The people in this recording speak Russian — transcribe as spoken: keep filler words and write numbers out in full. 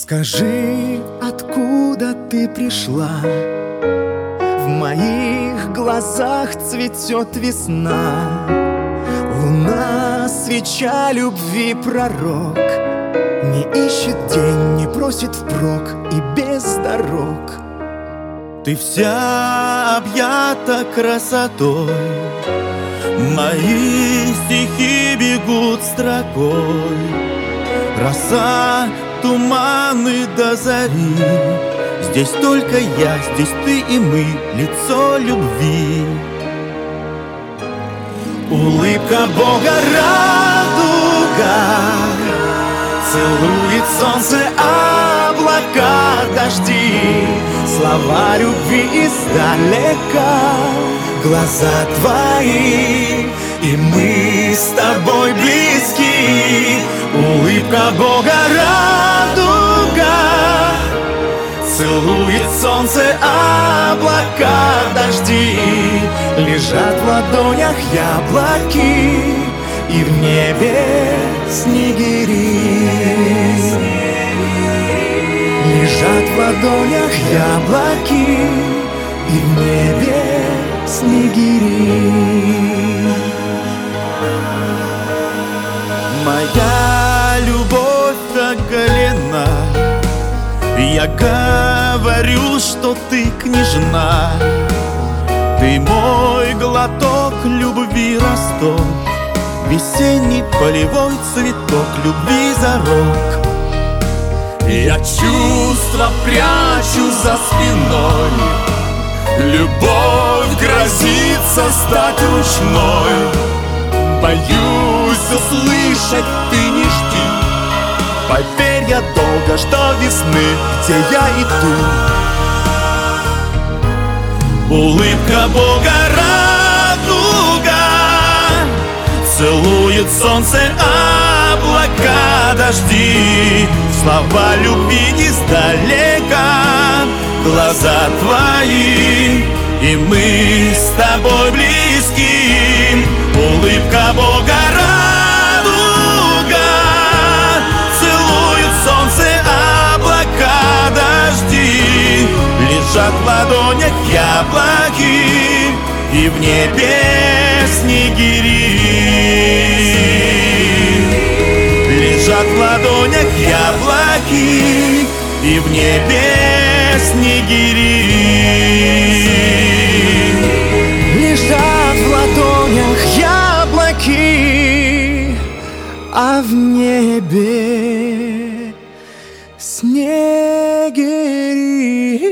Скажи, откуда ты пришла? В моих глазах цветет весна. Луна, свеча любви, пророк. Не ищет день, не просит впрок и без дорог. Ты вся объята красотой, мои стихи бегут строкой. Роса, туманы до зари, здесь только я, здесь ты и мы, лицо любви. Улыбка Бога радуга, целует солнце, облака, дожди. Слова любви издалека, глаза твои, и мы с тобой близки. Улыбка Бога радуга, целует солнце, облака, дожди. Лежат в ладонях яблоки, и в небе снегири. Лежат в ладонях яблоки, и в небе снегири. Моя любовь оголена, я говорю, что ты княжна. Ты мой глоток любви, росток, весенний полевой цветок любви зарок. Я чувства прячу за спиной, любовь грозится стать ручной. Боюсь услышать, ты не жди, поверь, я долго ждал весны, где я иду. Улыбка Бога радуга, целует солнце, облака, дожди. Слова любви издалека, глаза твои, и мы с тобой близки. Улыбка Бога радуга, целует солнце, облака, дожди. Лежат в ладонях яблоки, и в небе снегири. Лежат в ладонях яблоки, и в небе снегири. Лежат в ладонях яблоки, а в небе снегири.